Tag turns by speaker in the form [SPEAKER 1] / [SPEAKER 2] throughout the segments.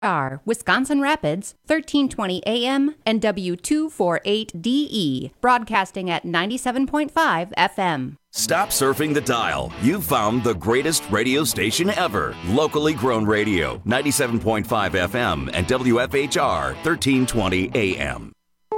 [SPEAKER 1] WR, Wisconsin Rapids, 1320 AM and W248DE, broadcasting at 97.5 FM.
[SPEAKER 2] Stop surfing the dial. You've found the greatest radio station ever. Locally grown radio, 97.5 FM and WFHR, 1320 AM.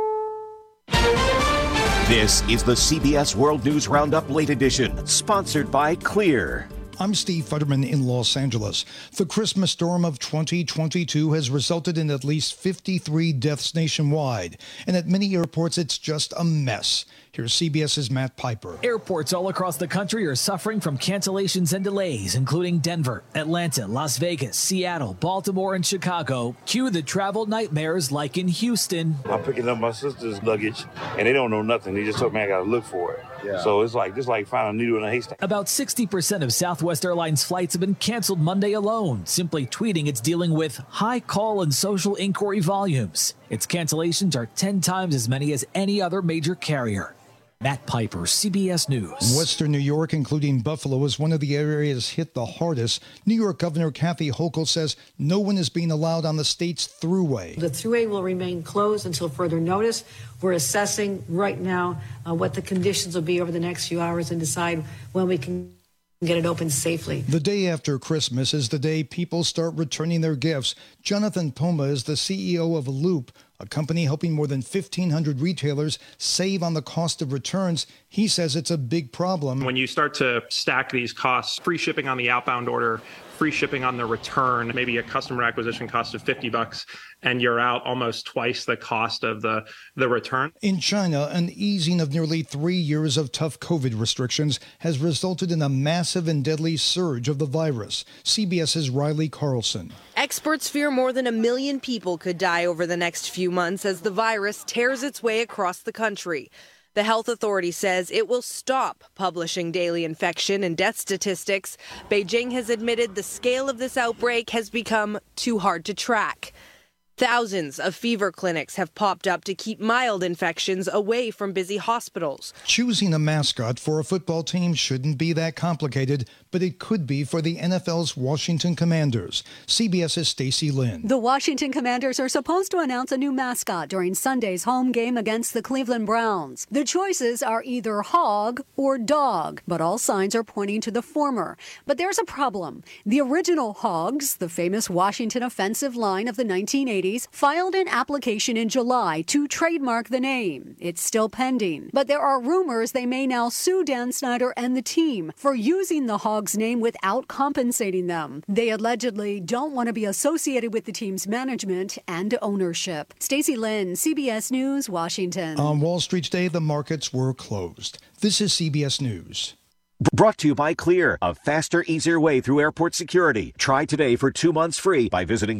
[SPEAKER 3] This is the CBS World News Roundup Late Edition, sponsored by Clear.
[SPEAKER 4] I'm Steve Futterman in Los Angeles. The Christmas storm of 2022 has resulted in at least 53 deaths nationwide, and at many airports it's just a mess. Here's CBS's Matt Piper.
[SPEAKER 5] Airports all across the country are suffering from cancellations and delays, including Denver, Atlanta, Las Vegas, Seattle, Baltimore, and Chicago. Cue the travel nightmares like in Houston.
[SPEAKER 6] I'm picking up my sister's luggage, and they don't know nothing. They just told me I got to look for it. Yeah. So it's like just like finding a needle in a haystack.
[SPEAKER 5] About 60% of Southwest Airlines flights have been canceled Monday alone, simply tweeting it's dealing with high call and social inquiry volumes. Its cancellations are 10 times as many as any other major carrier. Matt Piper, CBS News.
[SPEAKER 4] Western New York, including Buffalo, is one of the areas hit the hardest. New York Governor Kathy Hochul says no one is being allowed on the state's thruway.
[SPEAKER 7] The thruway will remain closed until further notice. We're assessing right now what the conditions will be over the next few hours and decide when we can get it open safely.
[SPEAKER 4] The day after Christmas is the day people start returning their gifts. Jonathan Poma is the CEO of Loop, a company helping more than 1,500 retailers save on the cost of returns. He says it's a big problem.
[SPEAKER 8] When you start to stack these costs, free shipping on the outbound order, free shipping on the return, maybe a customer acquisition cost of $50, and you're out almost twice the cost of the return.
[SPEAKER 4] In China, an easing of nearly 3 years of tough COVID restrictions has resulted in a massive and deadly surge of the virus. CBS's Riley Carlson.
[SPEAKER 9] Experts fear more than 1 million people could die over the next few months as the virus tears its way across the country. The health authority says it will stop publishing daily infection and death statistics. Beijing has admitted the scale of this outbreak has become too hard to track. Thousands of fever clinics have popped up to keep mild infections away from busy hospitals.
[SPEAKER 4] Choosing a mascot for a football team shouldn't be that complicated, but it could be for the NFL's Washington Commanders. CBS's Stacey Lynn.
[SPEAKER 10] The Washington Commanders are supposed to announce a new mascot during Sunday's home game against the Cleveland Browns. The choices are either hog or dog, but all signs are pointing to the former. But there's a problem. The original Hogs, the famous Washington offensive line of the 1980s, filed an application in July to trademark the name. It's still pending. But there are rumors they may now sue Dan Snyder and the team for using the Hogs name without compensating them. They allegedly don't want to be associated with the team's management and ownership. Stacey Lynn, CBS News, Washington.
[SPEAKER 4] On Wall Street today, the markets were closed. This is CBS News.
[SPEAKER 3] Brought to you by Clear, a faster, easier way through airport security. Try today for 2 months free by visiting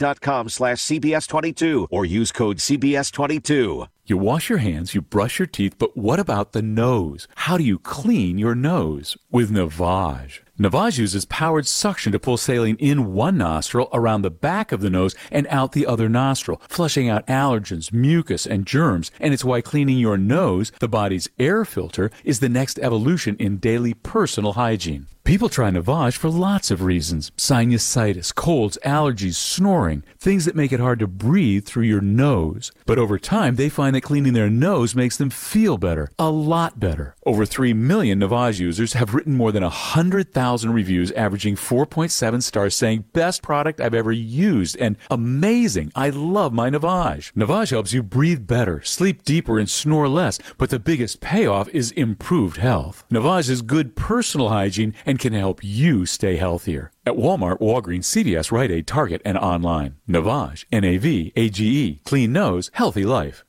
[SPEAKER 3] clearme.com/CBS22 or use code CBS22.
[SPEAKER 11] You wash your hands, you brush your teeth, but what about the nose? How do you clean your nose? With Navage. Navage uses powered suction to pull saline in one nostril, around the back of the nose, and out the other nostril, flushing out allergens, mucus, and germs. And it's why cleaning your nose, the body's air filter, is the next evolution in daily personal hygiene. People try Navage for lots of reasons. Sinusitis, colds, allergies, snoring, things that make it hard to breathe through your nose. But over time, they find that cleaning their nose makes them feel better, a lot better. Over 3 million Navage users have written more than 100,000 reviews, averaging 4.7 stars, saying, best product I've ever used, and amazing, I love my Navage. Navage helps you breathe better, sleep deeper, and snore less, but the biggest payoff is improved health. Navage is good personal hygiene and can help you stay healthier. At Walmart, Walgreens, CVS, Rite Aid, Target, and online. Navage, N-A-V-A-G-E. Clean nose, healthy life.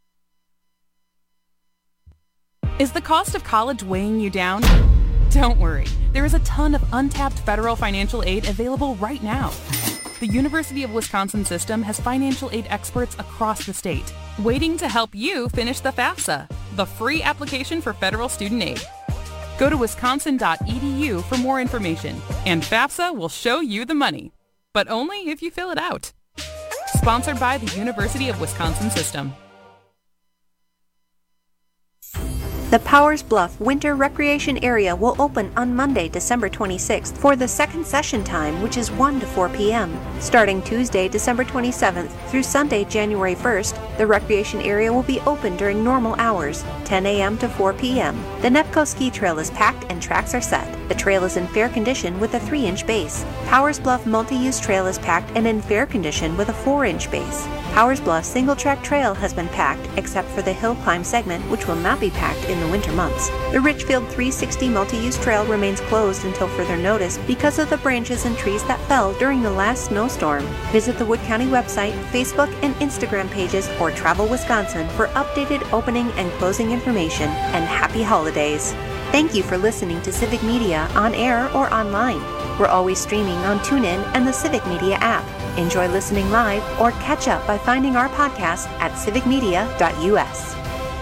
[SPEAKER 12] Is the cost of college weighing you down? Don't worry. There is a ton of untapped federal financial aid available right now. The University of Wisconsin system has financial aid experts across the state, waiting to help you finish the FAFSA, the free application for federal student aid. Go to wisconsin.edu for more information, and FAFSA will show you the money, but only if you fill it out. Sponsored by the University of Wisconsin System.
[SPEAKER 13] The Powers Bluff Winter Recreation Area will open on Monday, December 26th for the second session time, which is 1 to 4 p.m. Starting Tuesday, December 27th through Sunday, January 1st, the recreation area will be open during normal hours, 10 a.m. to 4 p.m. The Nepco Ski Trail is packed and tracks are set. The trail is in fair condition with a 3-inch base. Powers Bluff Multi-Use Trail is packed and in fair condition with a 4-inch base. Powers Bluff Single Track Trail has been packed except for the hill climb segment, which will not be packed in the winter months. The Richfield 360 Multi-Use Trail remains closed until further notice because of the branches and trees that fell during the last snowstorm. Visit the Wood County website, Facebook, and Instagram pages or Travel Wisconsin for updated opening and closing information, and happy holidays. Thank you for listening to Civic Media on air or online. We're always streaming on TuneIn and the Civic Media app. Enjoy listening live or catch up by finding our podcast at civicmedia.us.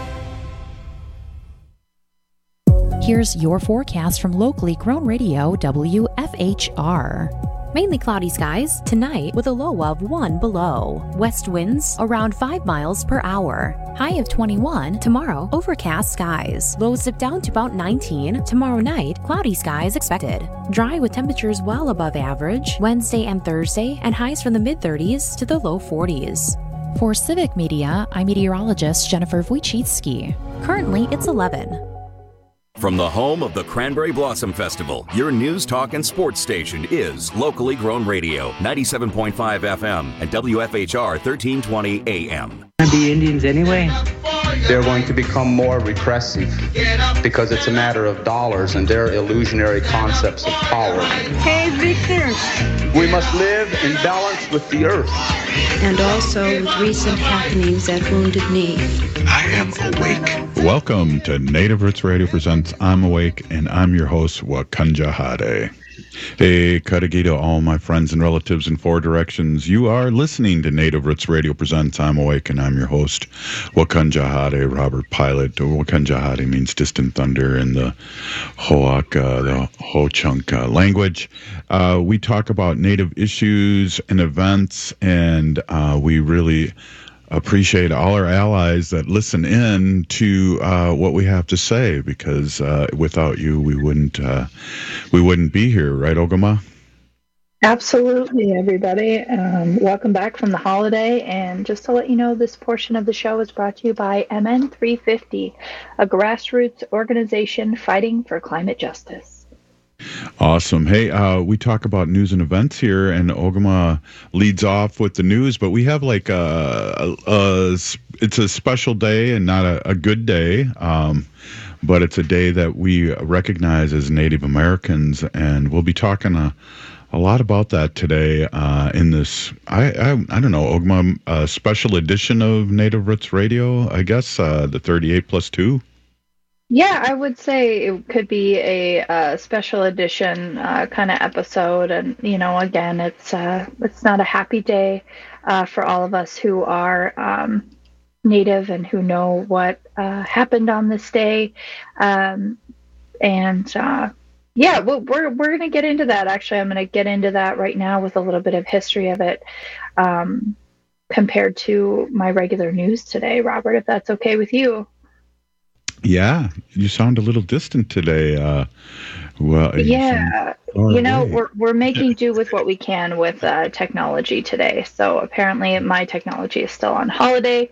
[SPEAKER 14] Here's your forecast from locally grown radio WFHR. Mainly cloudy skies tonight with a low of 1 below. West winds around 5 miles per hour. High of 21. Tomorrow, overcast skies. Lows dip down to about 19. Tomorrow night, cloudy skies expected. Dry with temperatures well above average Wednesday and Thursday, and highs from the mid-30s to the low 40s. For Civic Media, I'm meteorologist Jennifer Wojcicki. Currently, it's 11.
[SPEAKER 2] From the home of the Cranberry Blossom Festival, your news, talk, and sports station is Locally Grown Radio, 97.5 FM and WFHR 1320 AM.
[SPEAKER 15] The Indians anyway? They're going to become more repressive because it's a matter of dollars and their illusionary concepts of power.
[SPEAKER 16] Hey, Victor.
[SPEAKER 15] We must live in balance with the earth.
[SPEAKER 16] And also with recent happenings at Wounded Knee.
[SPEAKER 17] I am awake. Welcome to Native Roots Radio presents I'm Awake, and I'm your host, Wakanja Hade. Hey, Kadagi to all my friends and relatives in 4 directions. You are listening to Native Roots Radio presents I'm Awake, and I'm your host, Wakanja Hade, Robert Pilot. Wakanja Hade means distant thunder in the Hoaka, the Ho-Chunk language. We talk about Native issues and events, and we really appreciate all our allies that listen in to what we have to say, because without you, we wouldn't be here, right, Ogama?
[SPEAKER 18] Absolutely, everybody. Welcome back from the holiday, and just to let you know, this portion of the show is brought to you by MN350, a grassroots organization fighting for climate justice.
[SPEAKER 17] Awesome. Hey, we talk about news and events here, and Ogama leads off with the news, but we have like it's a special day and not a good day, but it's a day that we recognize as Native Americans, and we'll be talking a lot about that today in this, I don't know, Ogama, special edition of Native Roots Radio, I guess, the 38+2.
[SPEAKER 18] Yeah, I would say it could be a special edition kind of episode, and again, it's not a happy day for all of us who are Native and who know what happened on this day, yeah, we're going to get into that. Actually, I'm going to get into that right now with a little bit of history of it compared to my regular news today, Robert, if that's okay with you.
[SPEAKER 17] Yeah, you sound a little distant today. Well,
[SPEAKER 18] yeah, we're making do with what we can with technology today. So apparently, my technology is still on holiday.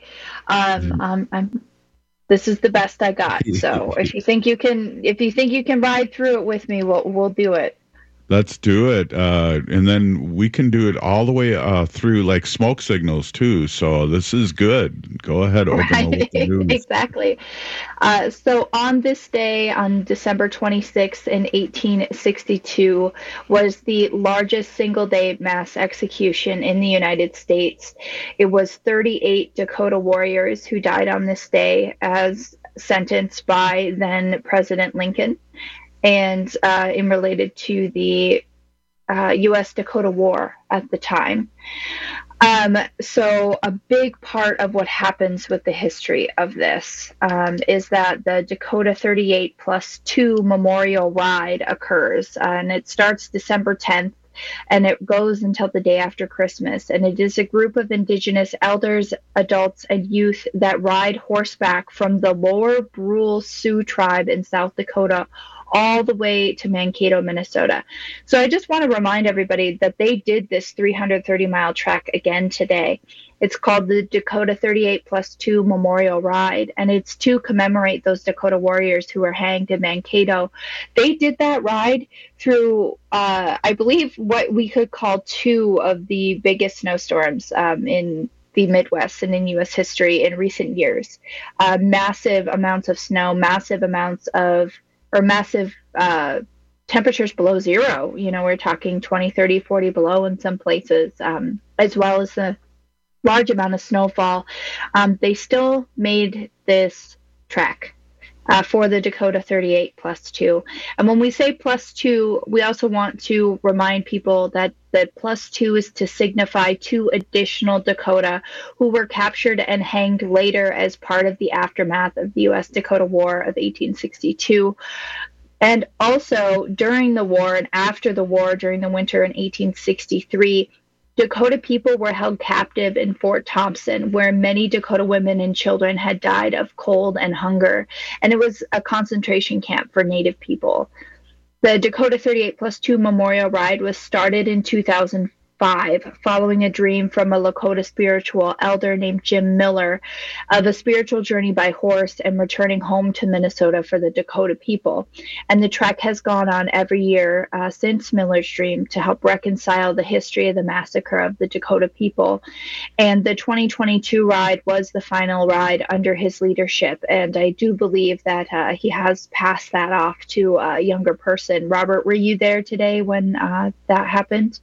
[SPEAKER 18] This is the best I got. So if you think you can ride through it with me, we'll do it.
[SPEAKER 17] Let's do it. And then we can do it all the way through like smoke signals too. So this is good. Go ahead.
[SPEAKER 18] Right. Exactly. So on this day, on December 26th in 1862, was the largest single-day mass execution in the United States. It was 38 Dakota warriors who died on this day as sentenced by then President Lincoln, and in related to the U.S.-Dakota War at the time. So a big part of what happens with the history of this is that the Dakota 38+2 Memorial Ride occurs, and it starts December 10th and it goes until the day after Christmas. And it is a group of Indigenous elders, adults, and youth that ride horseback from the Lower Brule Sioux tribe in South Dakota all the way to Mankato, Minnesota. So I just want to remind everybody that they did this 330-mile trek again today. It's called the Dakota 38+2 Memorial Ride, and it's to commemorate those Dakota warriors who were hanged in Mankato. They did that ride through, I believe, what we could call two of the biggest snowstorms in the Midwest and in U.S. history in recent years. Massive amounts of snow, massive temperatures below zero. We're talking 20, 30, 40 below in some places, as well as the large amount of snowfall. They still made this trek for the Dakota 38+2. And when we say +2, we also want to remind people that +2 is to signify 2 additional Dakota who were captured and hanged later as part of the aftermath of the U.S.-Dakota War of 1862. And also during the war and after the war, during the winter in 1863, Dakota people were held captive in Fort Thompson, where many Dakota women and children had died of cold and hunger, and it was a concentration camp for Native people. The Dakota 38+2 Memorial Ride was started in 2005, following a dream from a Lakota spiritual elder named Jim Miller of a spiritual journey by horse and returning home to Minnesota for the Dakota people. And the trek has gone on every year since Miller's dream to help reconcile the history of the massacre of the Dakota people. And the 2022 ride was the final ride under his leadership. And I do believe that he has passed that off to a younger person. Robert, were you there today when that happened?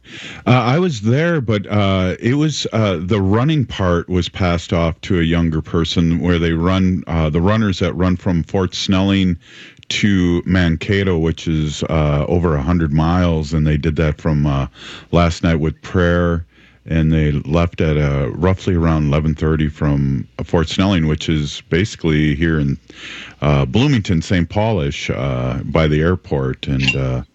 [SPEAKER 17] I was there, but it was the running part was passed off to a younger person, where they run the runners that run from Fort Snelling to Mankato, which is over 100 miles, and they did that from last night with prayer, and they left at roughly around 11:30 from Fort Snelling, which is basically here in Bloomington, St. Paulish, by the airport, and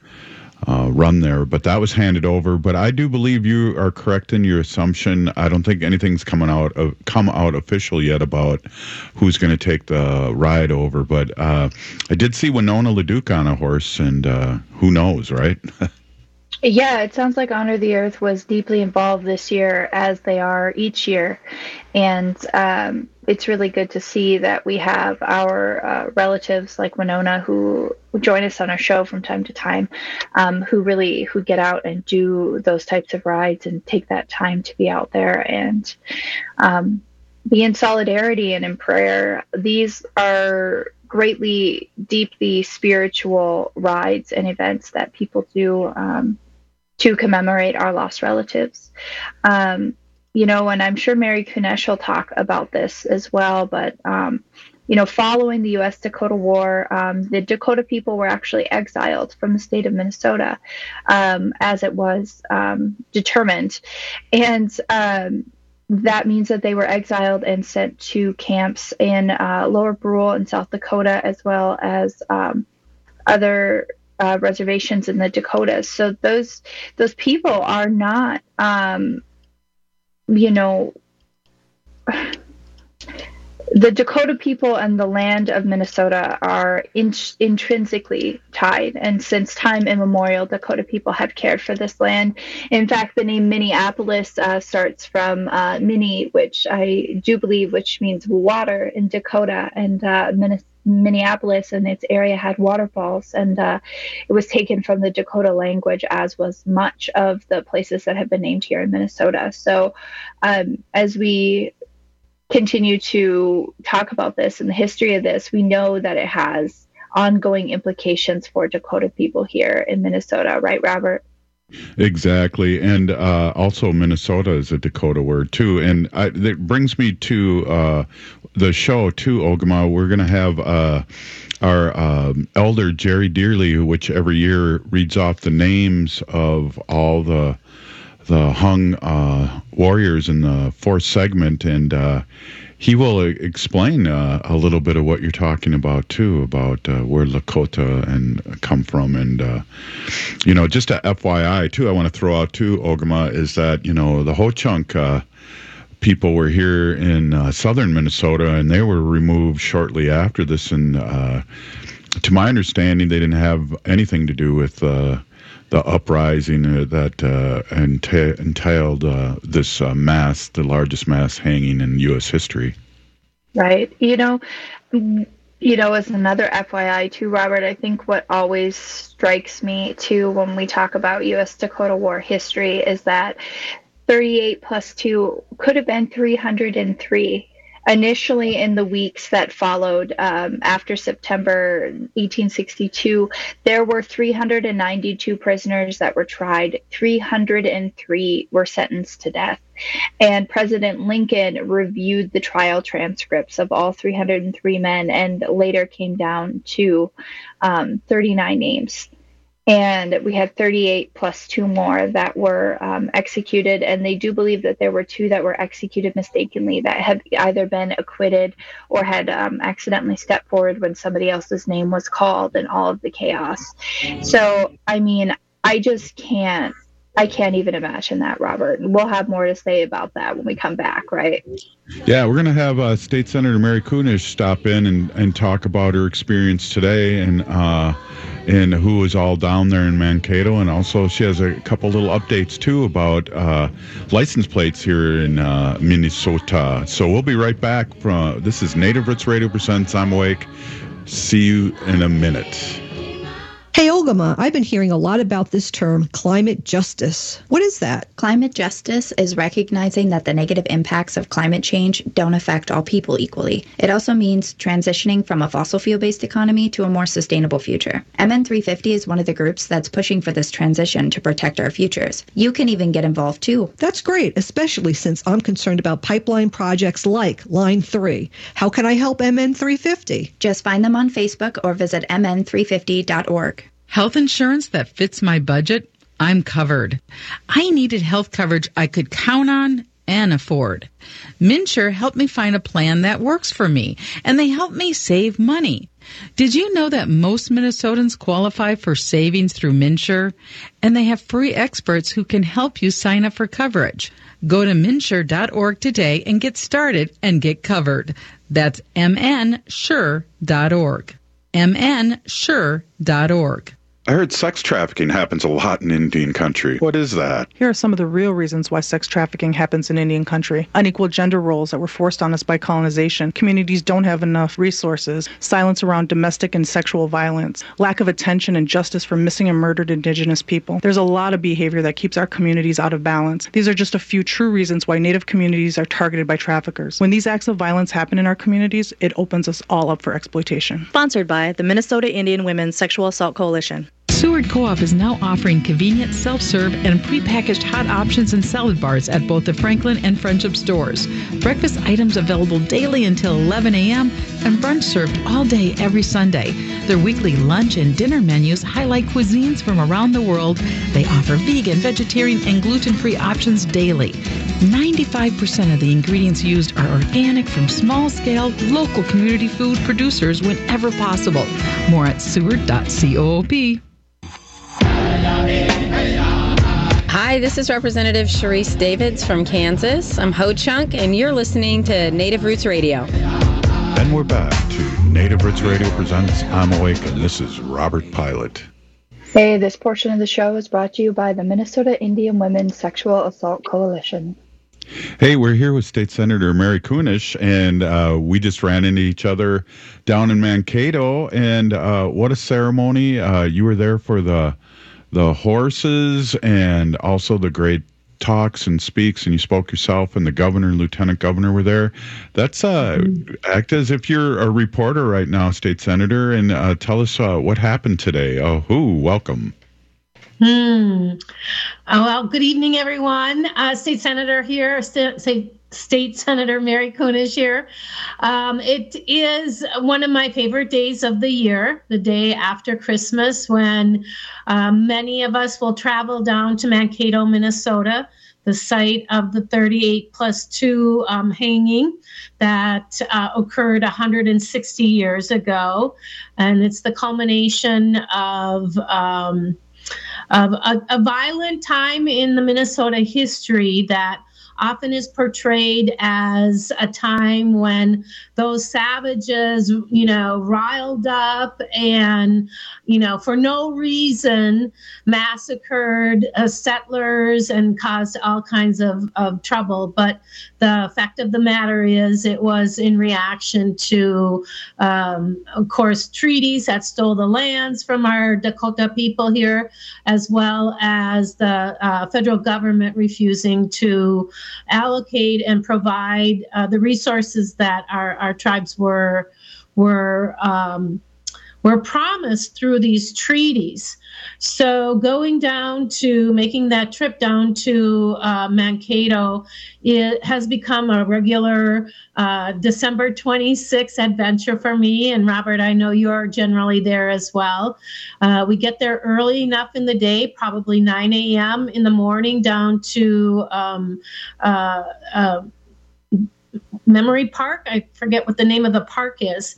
[SPEAKER 17] run there. But that was handed over. But I do believe you are correct in your assumption. I don't think anything's come out official yet about who's going to take the ride over. But I did see Winona LaDuke on a horse, and who knows, right?
[SPEAKER 18] Yeah, it sounds like Honor the Earth was deeply involved this year, as they are each year. And it's really good to see that we have our relatives like Winona who join us on our show from time to time, who get out and do those types of rides and take that time to be out there and be in solidarity and in prayer. These are greatly, deeply spiritual rides and events that people do to commemorate our lost relatives. And I'm sure Mary Kunesh will talk about this as well, but, following the U.S.-Dakota War, the Dakota people were actually exiled from the state of Minnesota, as it was determined. And that means that they were exiled and sent to camps in Lower Brule in South Dakota, as well as other reservations in the Dakotas. So those people are not, the Dakota people and the land of Minnesota are intrinsically tied. And since time immemorial, Dakota people have cared for this land. In fact, the name Minneapolis starts from Minnie, which I do believe, which means water in Dakota, and Minneapolis and its area had waterfalls, and it was taken from the Dakota language, as was much of the places that have been named here in Minnesota. So as we continue to talk about this and the history of this, we know that it has ongoing implications for Dakota people here in Minnesota, right, Robert?
[SPEAKER 17] Exactly. And also Minnesota is a Dakota word too. And that brings me to the show too, Ogama. We're going to have our elder Jerry Dearly, which every year reads off the names of all the hung warriors in the fourth segment, and he will explain a little bit of what you're talking about too, about where Lakota come from, and just a FYI too. I want to throw out too, Ogama, is that the Ho-Chunk people were here in southern Minnesota, and they were removed shortly after this, and to my understanding, they didn't have anything to do with the uprising that entailed this mass, the largest mass hanging in U.S. history.
[SPEAKER 18] Right. As another FYI too, Robert, I think what always strikes me too when we talk about U.S. Dakota War history is that 38 plus 2 could have been 303. Initially, in the weeks that followed after September 1862, there were 392 prisoners that were tried. 303 were sentenced to death. And President Lincoln reviewed the trial transcripts of all 303 men and later came down to 39 names. And we had 38 plus 2 more that were executed. And they do believe that there were 2 that were executed mistakenly that had either been acquitted or had accidentally stepped forward when somebody else's name was called in all of the chaos. So, I mean, I can't even imagine that, Robert. We'll have more to say about that when we come back, right?
[SPEAKER 17] Yeah, we're going to have State Senator Mary Kunesh stop in and talk about her experience today and who was all down there in Mankato. And also she has a couple little updates, too, about license plates here in Minnesota. So we'll be right back. This is Native Roots Radio Presents. I'm Awake. See you in a minute.
[SPEAKER 19] Hey, Ogama, I've been hearing a lot about this term, climate justice. What is that?
[SPEAKER 20] Climate justice is recognizing that the negative impacts of climate change don't affect all people equally. It also means transitioning from a fossil fuel-based economy to a more sustainable future. MN350 is one of the groups that's pushing for this transition to protect our futures. You can even get involved too.
[SPEAKER 19] That's great, especially since I'm concerned about pipeline projects like Line 3. How can I help MN350?
[SPEAKER 20] Just find them on Facebook or visit mn350.org.
[SPEAKER 21] Health insurance that fits my budget? I'm covered. I needed health coverage I could count on and afford. MNsure helped me find a plan that works for me, and they helped me save money. Did you know that most Minnesotans qualify for savings through MNsure? And they have free experts who can help you sign up for coverage. Go to MNsure.org today and get started and get covered. That's MNsure.org. MNsure.org.
[SPEAKER 17] I heard sex trafficking happens a lot in Indian country. What is that?
[SPEAKER 22] Here are some of the real reasons why sex trafficking happens in Indian country. Unequal gender roles that were forced on us by colonization. Communities don't have enough resources. Silence around domestic and sexual violence. Lack of attention and justice for missing and murdered Indigenous people. There's a lot of behavior that keeps our communities out of balance. These are just a few true reasons why Native communities are targeted by traffickers. When these acts of violence happen in our communities, it opens us all up for exploitation.
[SPEAKER 23] Sponsored by the Minnesota Indian Women's Sexual Assault Coalition.
[SPEAKER 21] Seward Co-op is now offering convenient self-serve and prepackaged hot options and salad bars at both the Franklin and Friendship stores. Breakfast items available daily until 11 a.m. and brunch served all day every Sunday. Their weekly lunch and dinner menus highlight cuisines from around the world. They offer vegan, vegetarian, and gluten-free options daily. 95% of the ingredients used are organic from small-scale, local community food producers whenever possible. More at seward.coop.
[SPEAKER 24] Hi, this is Representative Sharice Davids from Kansas. I'm Ho-Chunk, and you're listening to Native Roots Radio.
[SPEAKER 17] And we're back to Native Roots Radio Presents I'm Awake, and this is Robert Pilot.
[SPEAKER 18] Hey, this portion of the show is brought to you by the Minnesota Indian Women's Sexual Assault Coalition.
[SPEAKER 17] Hey, we're here with State Senator Mary Kunesh, and we just ran into each other down in Mankato, and what a ceremony. You were there for the horses and also the great talks and speaks, and you spoke yourself, and the governor and lieutenant governor were there. That's act as if you're a reporter right now, State Senator, and tell us what happened today. Welcome.
[SPEAKER 25] Well, good evening, everyone. State Senator here, State
[SPEAKER 1] State Senator Mary Kunish here. It is one of my favorite days of the year, the day after Christmas, when many of us will travel down to Mankato, Minnesota, the site of the 38+2 hanging that occurred 160 years ago. And it's the culmination of a violent time in the Minnesota history that often is portrayed as a time when those savages, riled up and, for no reason massacred settlers and caused all kinds of trouble. But the fact of the matter is it was in reaction to, of course, treaties that stole the lands from our Dakota people here, as well as the federal government refusing to allocate and provide the resources that our tribes were promised through these treaties. So making that trip down to Mankato, it has become a regular December 26th adventure for me. And Robert, I know you're generally there as well. We get there early enough in the day, probably 9 a.m. in the morning, down to Memory Park. I forget what the name of the park is.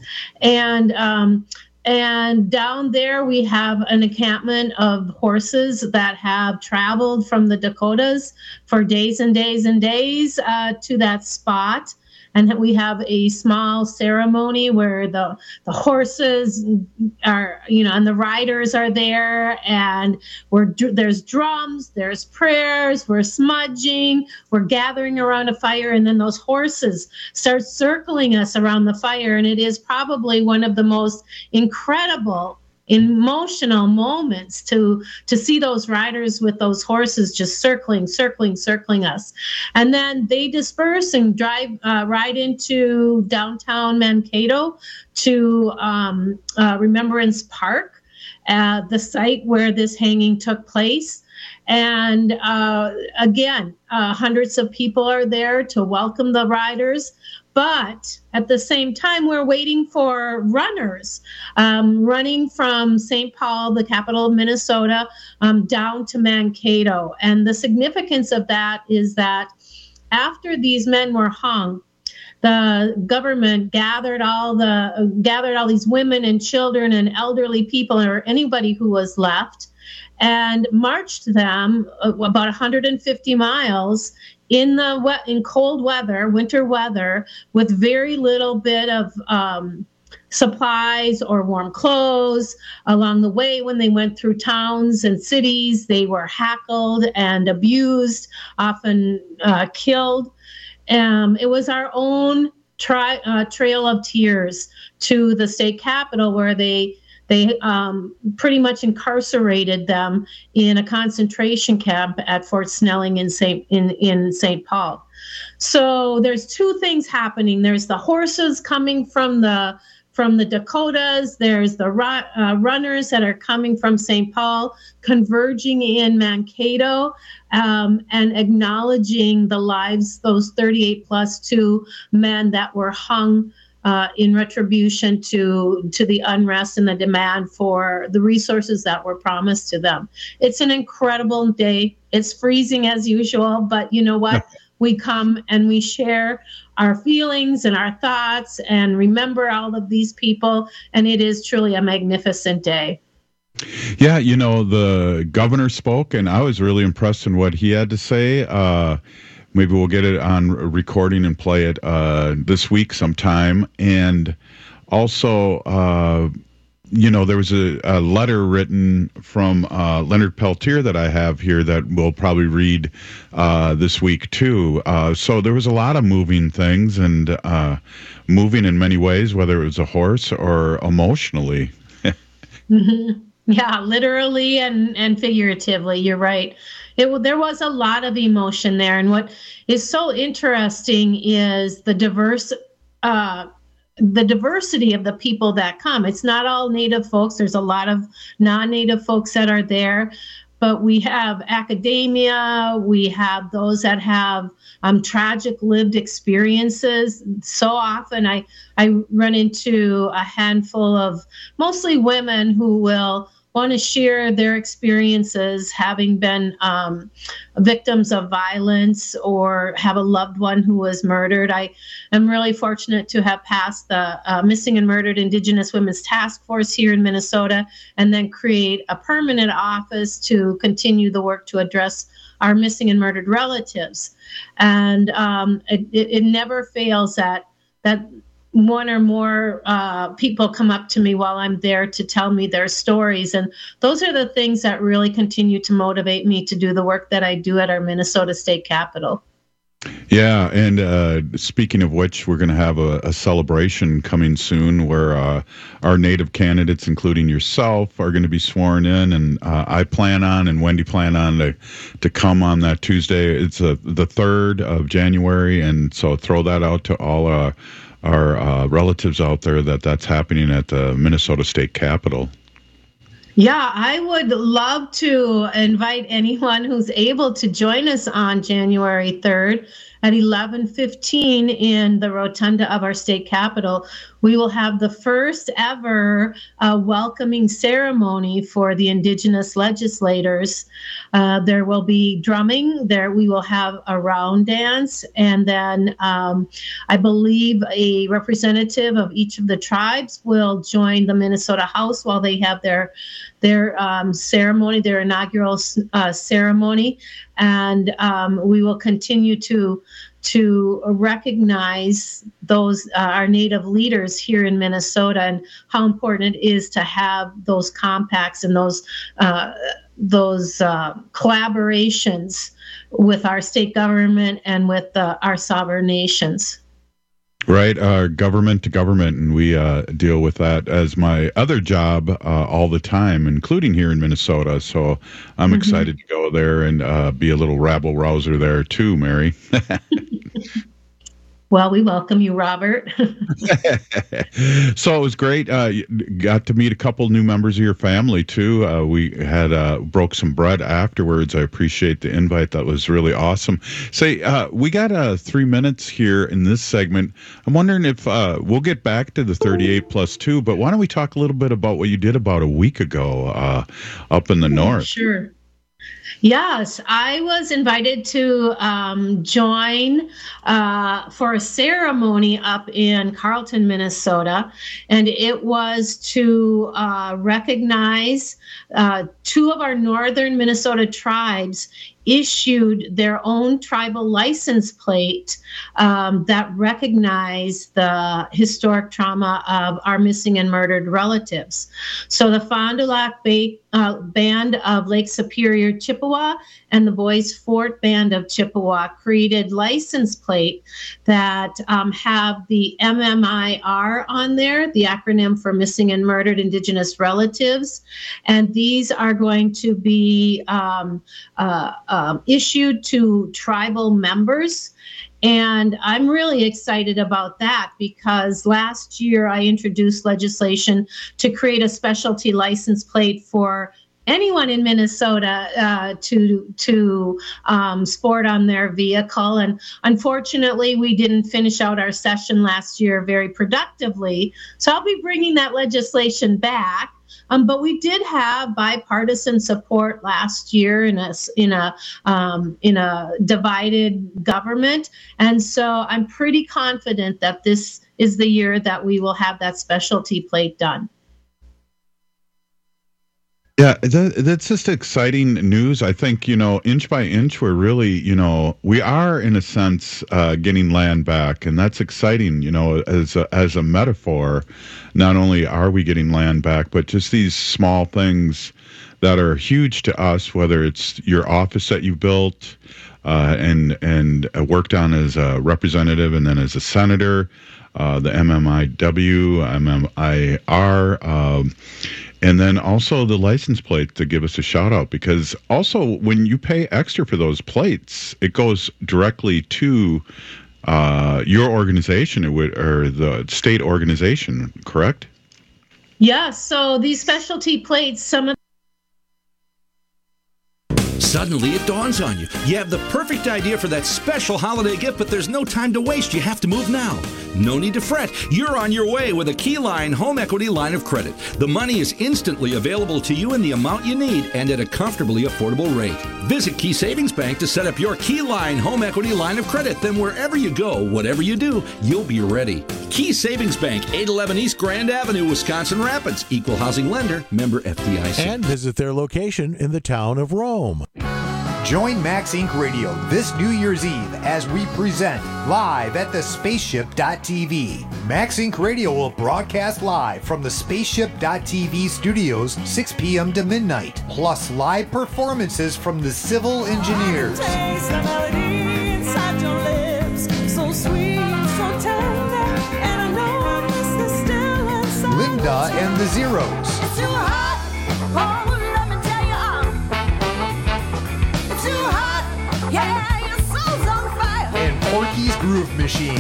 [SPEAKER 1] And down there, we have an encampment of horses that have traveled from the Dakotas for days and days and days to that spot. And we have a small ceremony where the horses are, and the riders are there, and there's drums, there's prayers, we're smudging, we're gathering around a fire, and then those horses start circling us around the fire. And it is probably one of the most incredible, emotional moments to see those riders with those horses just circling us. And then they disperse and drive right into downtown Mankato to Remembrance Park, the site where this hanging took place. And again, hundreds of people are there to welcome the riders. But at the same time, we're waiting for runners running from St. Paul, the capital of Minnesota, down to Mankato. And the significance of that is that after these men were hung, the government gathered all these women and children and elderly people, or anybody who was left, and marched them about 150 miles in cold weather, winter weather, with very little bit of supplies or warm clothes. Along the way, when they went through towns and cities, they were heckled and abused, often killed. It was our own trail of tears to the state capitol, where they pretty much incarcerated them in a concentration camp at Fort Snelling in St. Paul. So there's two things happening. There's the horses coming from the Dakotas. There's the runners that are coming from St. Paul, converging in Mankato, and acknowledging the lives, those 38+2 men that were hung in retribution to the unrest and the demand for the resources that were promised to them. It's an incredible day. It's freezing as usual, but you know what? We come and we share our feelings and our thoughts and remember all of these people, and it is truly a magnificent day.
[SPEAKER 17] Yeah, the governor spoke, and I was really impressed in what he had to say. Maybe we'll get it on recording and play it this week sometime. And also, there was a letter written from Leonard Peltier that I have here that we'll probably read this week too. So there was a lot of moving things, and moving in many ways, whether it was a horse or emotionally.
[SPEAKER 1] Mm-hmm. Yeah, literally and figuratively. You're right. There was a lot of emotion there. And what is so interesting is the diversity of the people that come. It's not all Native folks. There's a lot of non-Native folks that are there. but we have academia, we have those that have tragic lived experiences. So often I run into a handful of mostly women who will want to share their experiences having been victims of violence or have a loved one who was murdered. I am really fortunate to have passed the Missing and Murdered Indigenous Women's Task Force here in Minnesota, and then create a permanent office to continue the work to address our missing and murdered relatives. And it never fails that one or more people come up to me while I'm there to tell me their stories. And those are the things that really continue to motivate me to do the work that I do at our Minnesota State Capitol.
[SPEAKER 17] Yeah, and speaking of which, we're going to have a celebration coming soon where our Native candidates, including yourself, are going to be sworn in, and I plan on, and Wendy plan on to come on that Tuesday. It's the 3rd of January, and so throw that out to all our relatives out there that's happening at the Minnesota State Capitol.
[SPEAKER 1] Yeah, I would love to invite anyone who's able to join us on January 3rd at 11:15 in the rotunda of our state capitol. We will have the first ever welcoming ceremony for the Indigenous legislators. There will be drumming. We will have a round dance, and then I believe a representative of each of the tribes will join the Minnesota House while they have their ceremony, their inaugural ceremony, and we will continue to recognize those our Native leaders here in Minnesota, and how important it is to have those compacts and those collaborations with our state government and with our sovereign nations.
[SPEAKER 17] Right, government to government, and we deal with that as my other job all the time, including here in Minnesota. So I'm excited to go there and be a little rabble-rouser there too, Mary.
[SPEAKER 1] Well, we welcome you, Robert.
[SPEAKER 17] So it was great. You got to meet a couple new members of your family, too. We had broke some bread afterwards. I appreciate the invite. That was really awesome. Say, we got 3 minutes here in this segment. I'm wondering if we'll get back to the 38+2, but why don't we talk a little bit about what you did about a week ago up in the north?
[SPEAKER 1] Sure. Yes, I was invited to join for a ceremony up in Carlton, Minnesota, and it was to recognize 2 of our northern Minnesota tribes issued their own tribal license plate that recognized the historic trauma of our missing and murdered relatives. So the Fond du Lac Band of Lake Superior, Chippewa, and the Bois Forte Band of Chippewa created license plate that have the MMIR on there, the acronym for Missing and Murdered Indigenous Relatives. And these are going to be issued to tribal members. And I'm really excited about that because last year I introduced legislation to create a specialty license plate for anyone in Minnesota to sport on their vehicle. And unfortunately, we didn't finish out our session last year very productively. So I'll be bringing that legislation back. But we did have bipartisan support last year in a divided government, and so I'm pretty confident that this is the year that we will have that specialty plate done.
[SPEAKER 17] Yeah, that's just exciting news. I think, inch by inch, we're really, we are, in a sense, getting land back. And that's exciting, as a metaphor. Not only are we getting land back, but just these small things that are huge to us, whether it's your office that you built and worked on as a representative and then as a senator, the MMIW, MMIR, and then also the license plate to give us a shout out, because also when you pay extra for those plates, it goes directly to your organization or the state organization, correct?
[SPEAKER 1] Yeah, so these specialty plates, some of
[SPEAKER 5] Suddenly it dawns on you. You have the perfect idea for that special holiday gift, but there's no time to waste. You have to move now. No need to fret. You're on your way with a Keyline home equity line of credit. The money is instantly available to you in the amount you need and at a comfortably affordable rate. Visit Key Savings Bank to set up your Keyline home equity line of credit. Then wherever you go, whatever you do, you'll be ready. Key Savings Bank, 811 East Grand Avenue, Wisconsin Rapids. Equal housing lender, member FDIC.
[SPEAKER 6] And visit their location in the town of Rome.
[SPEAKER 7] Join Max Inc. Radio this New Year's Eve as we present Live at the Spaceship.tv. Max Inc. Radio will broadcast live from the Spaceship.tv studios 6 p.m. to midnight, plus live performances from the Civil Engineers. Linda and the Zeros. And Porky's Groove Machine.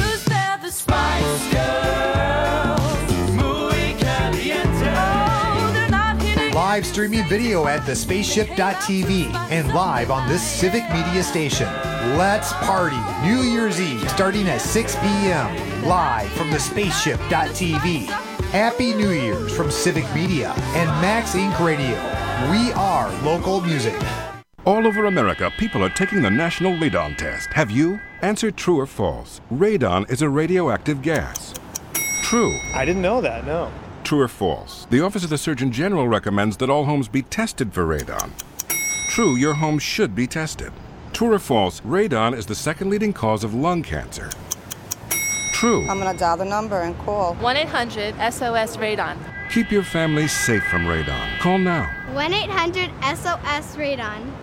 [SPEAKER 7] Live streaming video at thespaceship.tv and live on this Civic Media station. Let's party New Year's Eve starting at 6 p.m. live from the spaceship.tv. Happy New Year's from Civic Media and Max Inc. Radio. We are local music.
[SPEAKER 8] All over America, people are taking the National Radon Test. Have you? Answer true or false. Radon is a radioactive gas. True.
[SPEAKER 25] I didn't know that, no.
[SPEAKER 8] True or false. The Office of the Surgeon General recommends that all homes be tested for radon. True, your home should be tested. True or false, radon is the second leading cause of lung cancer. True.
[SPEAKER 26] I'm going to dial the number and call
[SPEAKER 27] 1-800-SOS-RADON.
[SPEAKER 8] Keep your family safe from radon. Call now.
[SPEAKER 27] 1-800-SOS-RADON.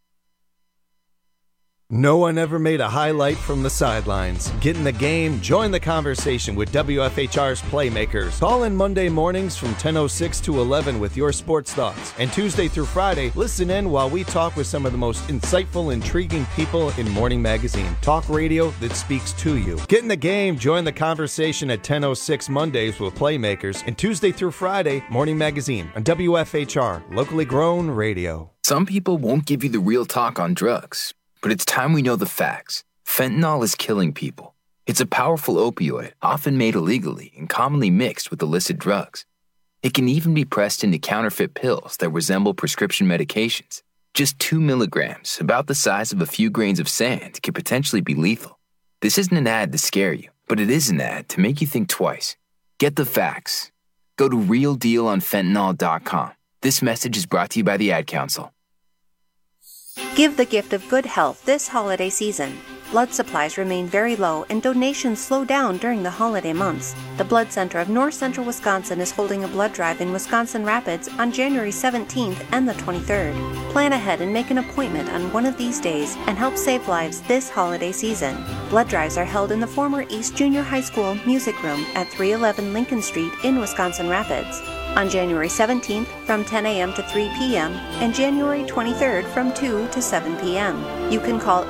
[SPEAKER 28] No one ever made a highlight from the sidelines. Get in the game, join the conversation with WFHR's Playmakers. Call in Monday mornings from 10:06 to 11 with your sports thoughts. And Tuesday through Friday, listen in while we talk with some of the most insightful, intriguing people in Morning Magazine. Talk radio that speaks to you. Get in the game, join the conversation at 10:06 Mondays with Playmakers. And Tuesday through Friday, Morning Magazine on WFHR, locally grown radio.
[SPEAKER 29] Some people won't give you the real talk on drugs. But it's time we know the facts. Fentanyl is killing people. It's a powerful opioid, often made illegally and commonly mixed with illicit drugs. It can even be pressed into counterfeit pills that resemble prescription medications. Just 2 milligrams, about the size of a few grains of sand, could potentially be lethal. This isn't an ad to scare you, but it is an ad to make you think twice. Get the facts. Go to realdealonfentanyl.com. This message is brought to you by the Ad Council.
[SPEAKER 13] Give the gift of good health this holiday season. Blood supplies remain very low and donations slow down during the holiday months. The Blood Center of North Central Wisconsin is holding a blood drive in Wisconsin Rapids on January 17th and the 23rd. Plan ahead and make an appointment on one of these days and help save lives this holiday season. Blood drives are held in the former East Junior High School Music Room at 311 Lincoln Street in Wisconsin Rapids. On January 17th from 10 a.m. to 3 p.m. and January 23rd from 2 to 7 p.m. You can call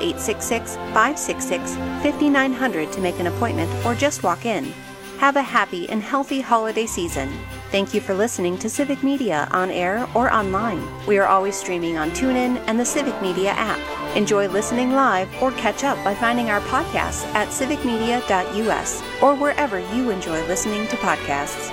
[SPEAKER 13] 866-566-5900 to make an appointment or just walk in. Have a happy and healthy holiday season. Thank you for listening to Civic Media on air or online. We are always streaming on TuneIn and the Civic Media app. Enjoy listening live or catch up by finding our podcasts at civicmedia.us or wherever you enjoy listening to podcasts.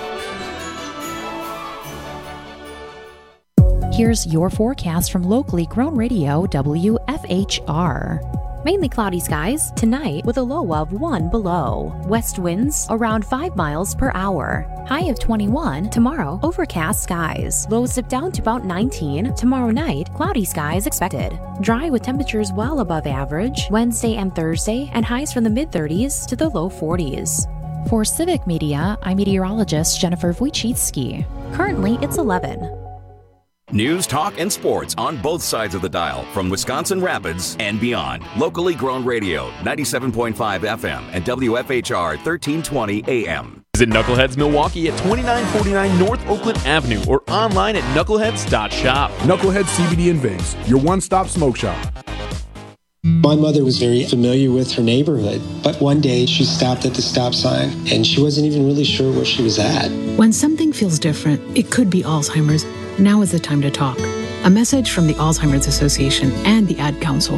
[SPEAKER 14] Here's your forecast from locally grown radio WFHR. Mainly cloudy skies tonight with a low of 1 below. West winds around 5 miles per hour. High of 21. Tomorrow, overcast skies. Lows dip down to about 19. Tomorrow night, cloudy skies expected. Dry with temperatures well above average Wednesday and Thursday, and highs from the mid-30s to the low 40s. For Civic Media, I'm meteorologist Jennifer Wojcicki. Currently, it's 11.
[SPEAKER 2] News, talk, and sports on both sides of the dial from Wisconsin Rapids and beyond. Locally grown radio, 97.5 FM and WFHR 1320 AM.
[SPEAKER 30] Visit Knuckleheads Milwaukee at 2949 North Oakland Avenue or online at knuckleheads.shop.
[SPEAKER 31] Knuckleheads CBD and Vapes, your one-stop smoke shop.
[SPEAKER 32] My mother was very familiar with her neighborhood, but one day she stopped at the stop sign and she wasn't even really sure where she was at.
[SPEAKER 33] When something feels different, it could be Alzheimer's. Now is the time to talk.
[SPEAKER 3] A message from the Alzheimer's Association and the Ad Council.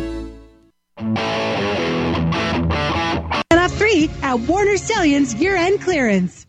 [SPEAKER 4] Get off free at Warner Stillion's year-end clearance.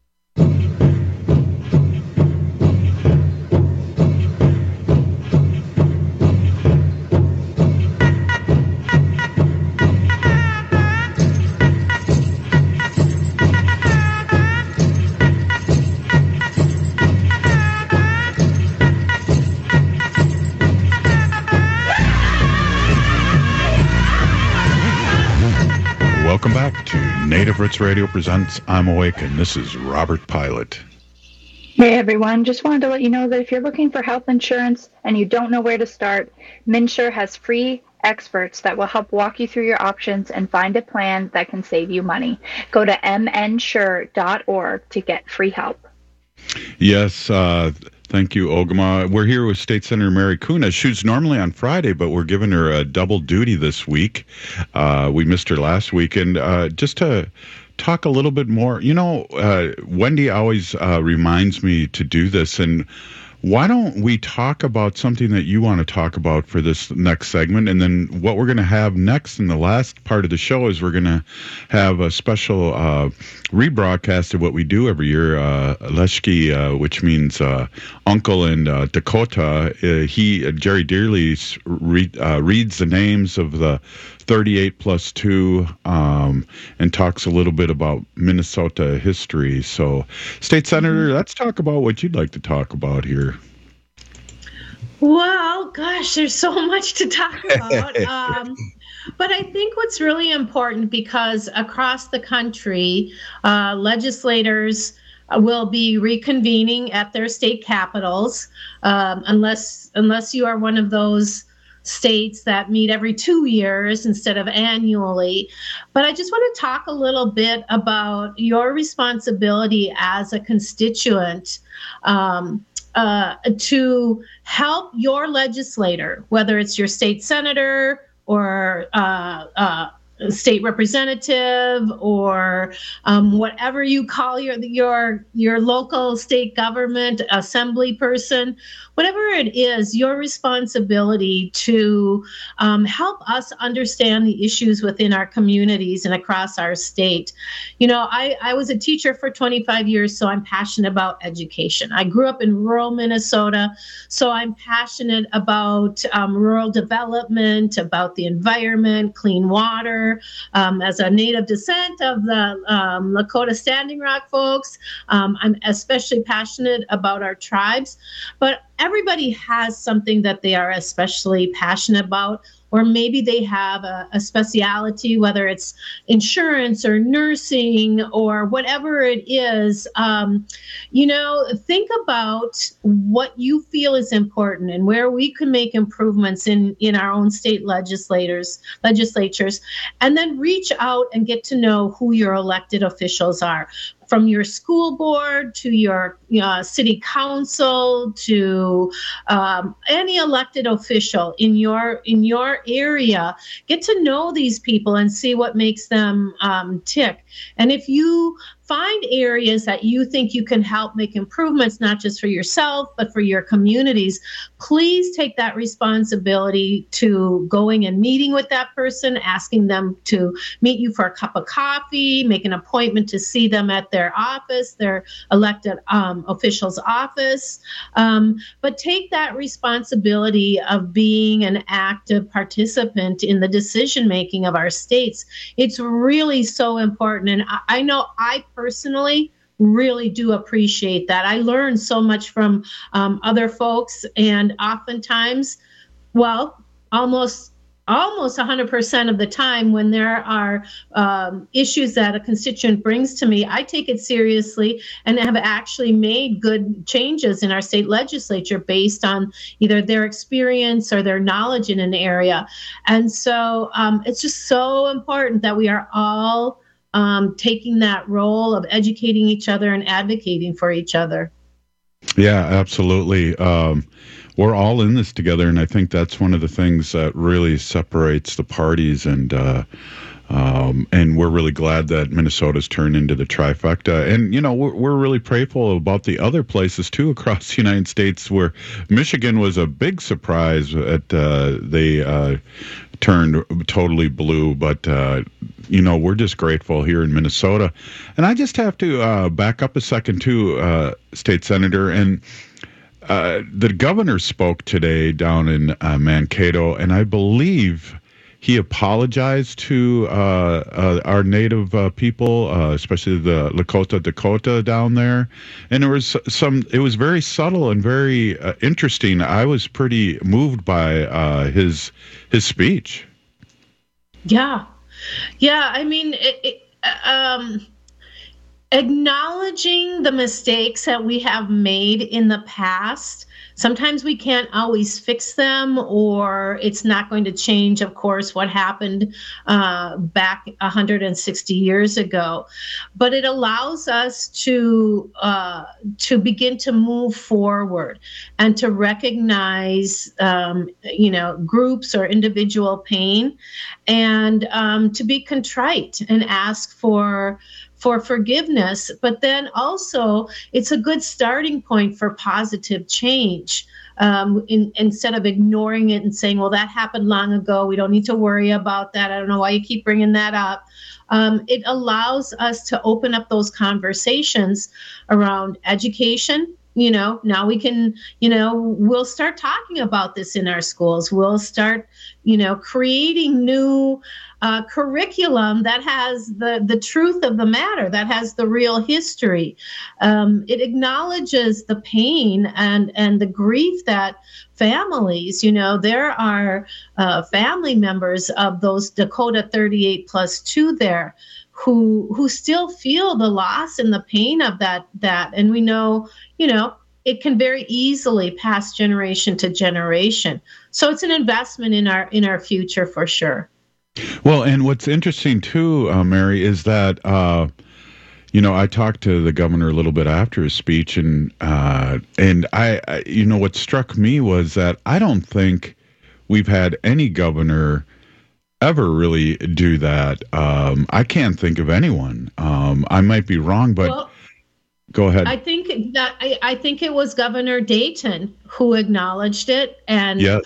[SPEAKER 17] Welcome back to Native Roots Radio presents I'm Awake, and this is Robert Pilot.
[SPEAKER 18] Hey everyone, just wanted to let you know that if you're looking for health insurance and you don't know where to start, MNsure has free experts that will help walk you through your options and find a plan that can save you money. Go to mnsure.org to get free help.
[SPEAKER 17] Yes, thank you, Ogama. We're here with State Senator Mary Kuna. She's normally on Friday, but we're giving her a double duty this week. We missed her last week. And just to talk a little bit more, Wendy always reminds me to do this. And why don't we talk about something that you want to talk about for this next segment? And then what we're going to have next in the last part of the show is we're going to have a special rebroadcast of what we do every year. Leshki, which means uncle in Dakota, Jerry Dearly reads the names of the 38 plus 2 and talks a little bit about Minnesota history. So, State Senator, let's talk about what you'd like to talk about here.
[SPEAKER 1] Well, gosh, there's so much to talk about. But I think what's really important, because across the country, legislators will be reconvening at their state capitals, unless you are one of those states that meet every 2 years instead of annually. But I just want to talk a little bit about your responsibility as a constituent to help your legislator, whether it's your state senator or state representative or whatever you call your local state government assembly person, whatever it is, your responsibility to help us understand the issues within our communities and across our state. I was a teacher for 25 years, so I'm passionate about education. I grew up in rural Minnesota, so I'm passionate about rural development, about the environment, clean water. As a native descent of the Lakota Standing Rock folks, I'm especially passionate about our tribes. But everybody has something that they are especially passionate about, or maybe they have a specialty, whether it's insurance or nursing or whatever it is. Think about what you feel is important and where we can make improvements in our own state legislatures, and then reach out and get to know who your elected officials are. From your school board to your city council to any elected official in your area, get to know these people and see what makes them tick. And if you find areas that you think you can help make improvements, not just for yourself, but for your communities, please take that responsibility to going and meeting with that person, asking them to meet you for a cup of coffee, make an appointment to see them at their office, their elected official's office. But take that responsibility of being an active participant in the decision-making of our states. It's really so important. And I know I personally really do appreciate that. I learned so much from other folks, and oftentimes, almost 100% of the time when there are issues that a constituent brings to me, I take it seriously and have actually made good changes in our state legislature based on either their experience or their knowledge in an area. And so it's just so important that we are all taking that role of educating each other and advocating for each other.
[SPEAKER 17] Yeah, absolutely. We're all in this together, and I think that's one of the things that really separates the parties. And And we're really glad that Minnesota's turned into the trifecta. And, we're really prayerful about the other places, too, across the United States, where Michigan was a big surprise at they turned totally blue. But, we're just grateful here in Minnesota. And I just have to back up a second, too, State Senator. And the governor spoke today down in Mankato, and I believe he apologized to our native people, especially the Lakota Dakota down there, and it was very subtle and very interesting. I was pretty moved by his speech.
[SPEAKER 1] Yeah. I mean, acknowledging the mistakes that we have made in the past. Sometimes we can't always fix them, or it's not going to change, of course, what happened back 160 years ago. But it allows us to begin to move forward and to recognize, groups or individual pain, and to be contrite and ask for forgiveness. But then also it's a good starting point for positive change, instead of ignoring it and saying, well, that happened long ago, we don't need to worry about that, I don't know why you keep bringing that up. It allows us to open up those conversations around education. Now we can, we'll start talking about this in our schools. We'll start, creating new curriculum that has the truth of the matter, that has the real history. It acknowledges the pain and the grief that families, there are family members of those Dakota 38+2 there who still feel the loss and the pain of that. And we know, it can very easily pass generation to generation. So it's an investment in our future for sure.
[SPEAKER 17] Well, and what's interesting too, Mary, is that I talked to the governor a little bit after his speech, and I what struck me was that I don't think we've had any governor ever really do that. I can't think of anyone. I might be wrong, but go ahead.
[SPEAKER 1] I think it was Governor Dayton who acknowledged it and
[SPEAKER 17] yes.